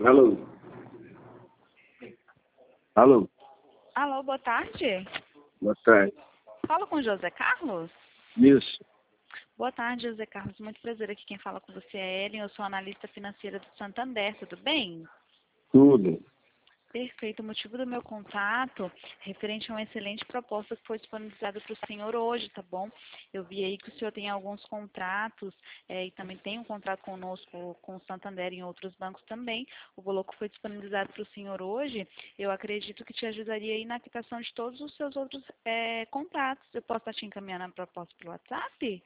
Alô? Alô? Alô, boa tarde. Boa tarde. Fala com o José Carlos? Isso. Boa tarde, José Carlos. Muito prazer aqui. Quem fala com você é Ellen. Eu sou analista financeira do Santander. Tudo bem? Tudo. Perfeito. O motivo do meu contato referente a uma excelente proposta que foi disponibilizada para o senhor hoje, tá bom? Eu vi aí que o senhor tem alguns contratos e também tem um contrato conosco, com o Santander e em outros bancos também. O valor que foi disponibilizado para o senhor hoje, eu acredito que te ajudaria aí na quitação de todos os seus outros contratos. Eu posso estar te encaminhando a proposta pelo WhatsApp?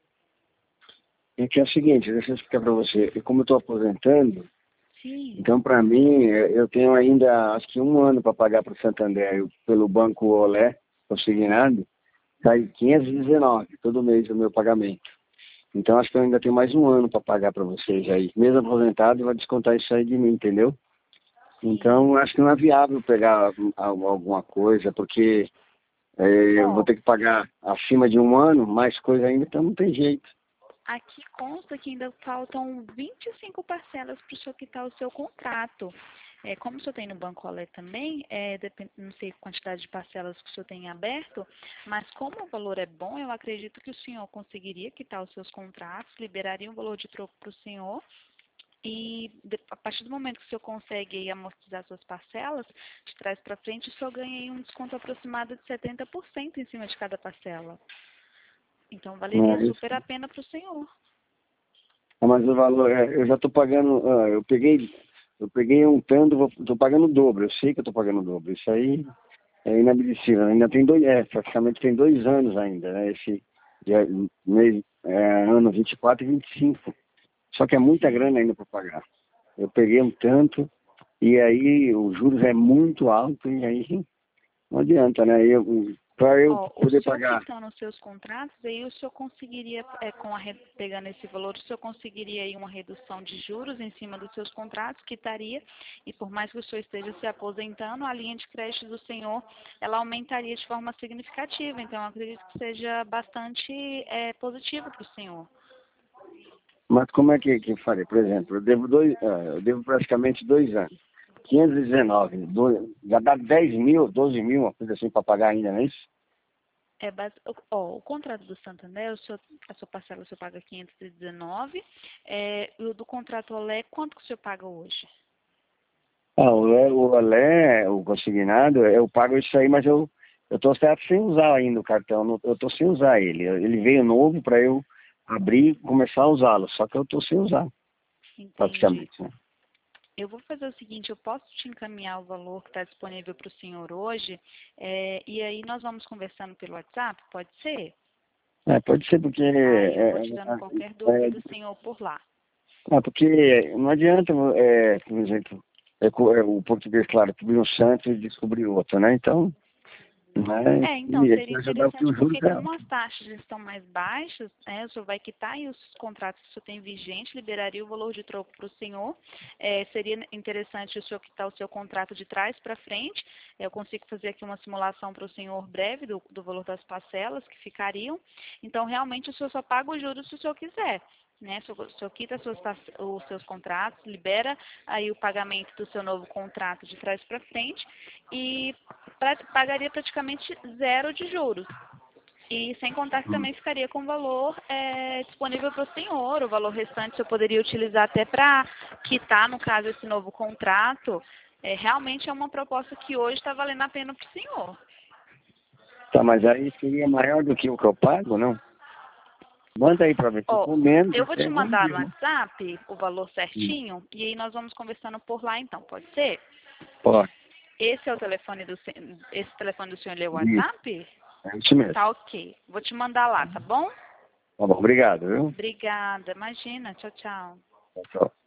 É que é o seguinte, deixa eu explicar para você. Como eu estou aposentando, Sim. então para mim, eu tenho ainda acho que um ano para pagar para o Santander pelo Banco Olé, consignado, sai 519 todo mês o meu pagamento. Então acho que eu ainda tenho mais um ano para pagar para vocês aí. Mesmo aposentado, vai descontar isso aí de mim, entendeu? Então acho que não é viável pegar alguma coisa, porque eu vou Ó, ter que pagar acima de um ano, mais coisa ainda, então não tem jeito. aqui consta que ainda faltam 25 parcelas para o senhor quitar o seu contrato. Como o senhor tem no Banco Olé também, não sei a quantidade de parcelas que o senhor tem aberto, mas como o valor é bom, eu acredito que o senhor conseguiria quitar os seus contratos, liberaria um valor de troco para o senhor, e a partir do momento que o senhor consegue aí amortizar suas parcelas, de trás para frente, o senhor ganha aí um desconto aproximado de 70% em cima de cada parcela. Então, valeria super a pena para o senhor. Mas o valor, eu já estou pagando, eu peguei um tanto, estou pagando o dobro, eu sei que eu estou pagando o dobro. Isso aí é inadmissível. Ainda tem praticamente tem 2 anos ainda, né? Esse ano 24 e 25. Só que é muita grana ainda para pagar. Eu peguei um tanto, e aí os juros é muito alto, e aí não adianta, né? Para eu Ó, o poder senhor pagar. quitando os seus contratos, aí o senhor conseguiria, pegando esse valor, o senhor conseguiria aí uma redução de juros em cima dos seus contratos, quitaria, e por mais que o senhor esteja se aposentando, a linha de crédito do senhor, ela aumentaria de forma significativa. Então, eu acredito que seja bastante positivo para o senhor. Mas como é que eu falei? Por exemplo, eu devo praticamente 2 anos. 519, já dá 10 mil, 12 mil, uma coisa assim para pagar ainda, não é isso? O contrato do Santander, a sua parcela o senhor paga 519, e o do contrato Olé, quanto que o senhor paga hoje? O Olé, o consignado, eu pago isso aí, mas eu estou certo sem usar ainda o cartão, eu estou sem usar ele. Ele veio novo para eu abrir e começar a usá-lo, só que eu estou sem usar, Entendi. praticamente, né? Eu vou fazer o seguinte, eu posso te encaminhar o valor que está disponível para o senhor hoje, e aí nós vamos conversando pelo WhatsApp, pode ser? Pode ser porque Aí eu vou te dando qualquer dúvida do senhor por lá. porque não adianta, por exemplo, o português, claro, cobriu um santo e descobriu outro, né? Então, né? Então, E ele seria vai ajudar porque interessante os juros porque é como alto. as taxas estão mais baixas, o senhor vai quitar aí os contratos que o senhor tem vigente, liberaria o valor de troco para o senhor. Seria interessante o senhor quitar o seu contrato de trás para frente. Eu consigo fazer aqui uma simulação para o senhor breve do valor das parcelas que ficariam. Então, realmente, o senhor só paga os juros se o senhor quiser. Né? O senhor quita os seus contratos, libera aí o pagamento do seu novo contrato de trás para frente e pagaria praticamente zero de juros. E sem contar que também ficaria com o valor disponível para o senhor. O valor restante o senhor poderia utilizar até para quitar, no caso, esse novo contrato. Realmente é uma proposta que hoje está valendo a pena para o senhor. Tá, mas aí seria maior do que o que eu pago, não? Manda aí para ver se eu Ó, comendo, eu vou te vamos mandar ver, no né? WhatsApp o valor certinho e aí nós vamos conversando por lá então, pode ser? Pode, Esse é o telefone esse telefone do senhor é o isso, WhatsApp? é isso mesmo. Tá ok. Vou te mandar lá, tá bom? Tá bom, obrigado, viu? Obrigada. Imagina. Tchau, tchau. Tchau, tchau.